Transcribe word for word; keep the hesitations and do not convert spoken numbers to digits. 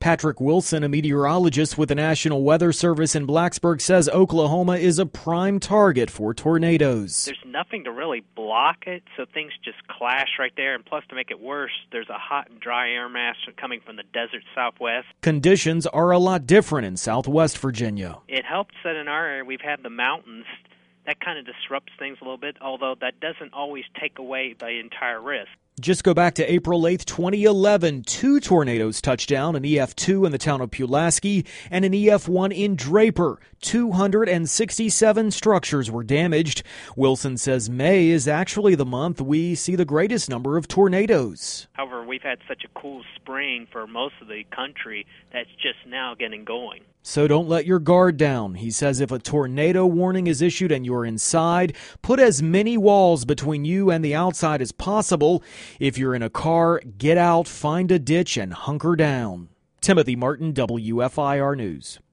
Patrick Wilson, a meteorologist with the National Weather Service in Blacksburg, says Oklahoma is a prime target for tornadoes. There's nothing to really block it, so things just clash right there. And plus, to make it worse, there's a hot and dry air mass coming from the desert southwest. Conditions are a lot different in southwest Virginia. It helps that in our area we've had the mountains. That kind of disrupts things a little bit, although that doesn't always take away the entire risk. Just go back to April eighth, twenty eleven. Two tornadoes touched down, an E F two in the town of Pulaski and an E F one in Draper. two hundred sixty-seven structures were damaged. Wilson says May is actually the month we see the greatest number of tornadoes. However, we've had such a cool spring for most of the country that's just now getting going. So don't let your guard down. He says if a tornado warning is issued and you're inside, put as many walls between you and the outside as possible. If you're in a car, get out, find a ditch, and hunker down. Timothy Martin, W F I R News.